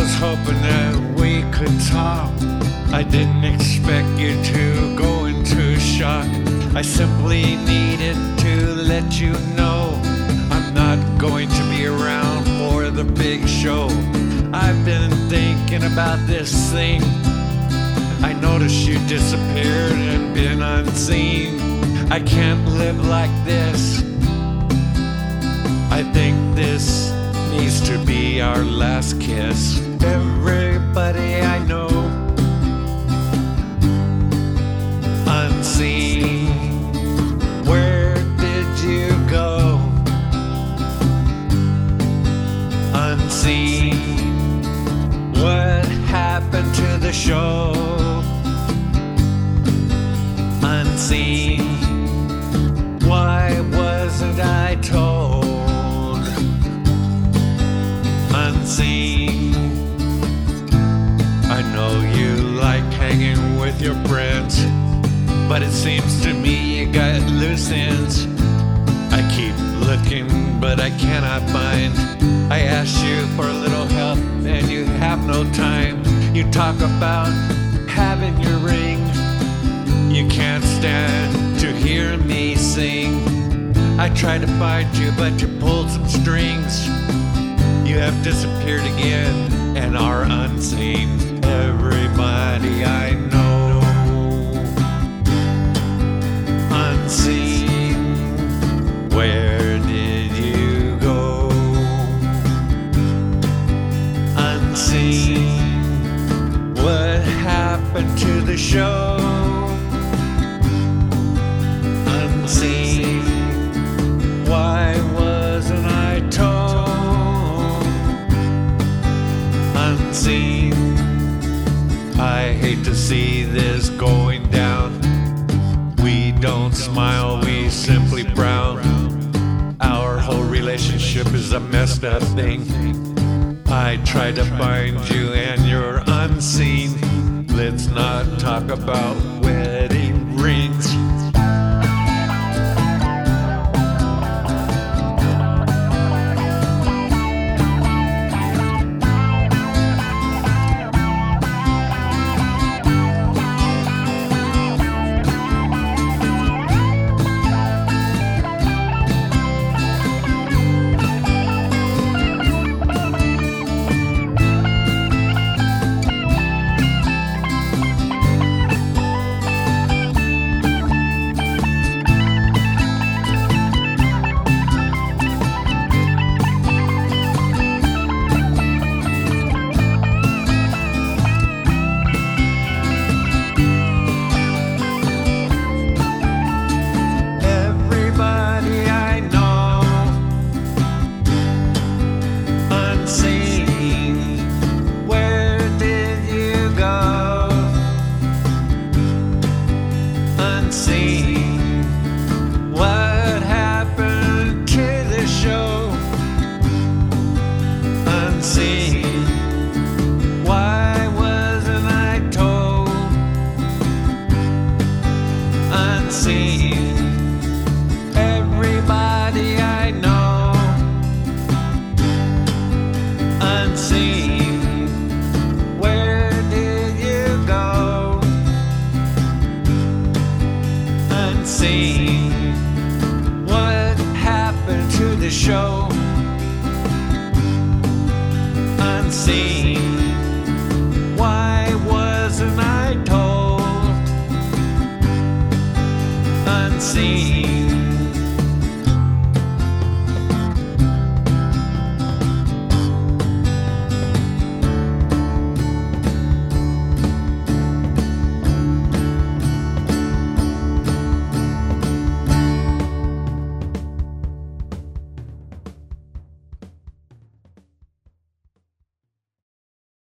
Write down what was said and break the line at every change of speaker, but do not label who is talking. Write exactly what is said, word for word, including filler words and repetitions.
was hoping that we could talk. I didn't expect you to go into shock. I simply needed to let you know I'm not going to be around for the big show. I've been thinking about this thing. I noticed you disappeared and been unseen. I can't live like this. I think this needs to be our last kiss. Everybody I know, unseen. Where did you go? Unseen. What happened to the show? Unseen. Why wasn't I told? Unseen. I know you like hanging with your friends, but it seems to me you got loose ends. I keep looking, but I cannot find. I asked you for a little help, and you have no time. You talk about having your ring. You can't stand to hear me sing. I tried to find you, but you pulled some strings. You have disappeared again and are unseen. Everybody I know, unseen. Where did you go? Unseen. What happened to the show? Unseen. Why wasn't I told? Unseen. I hate to see this going down. We don't smile, we simply frown. Our whole relationship is a messed up thing. I try to find you and you're unseen. Let's not talk about wedding rings. Unseen. What happened to the show? Unseen. Why wasn't I told? Unseen. Everybody I know, unseen. Where did you go? Unseen. What happened to the show? Unseen. Why wasn't I told? Unseen.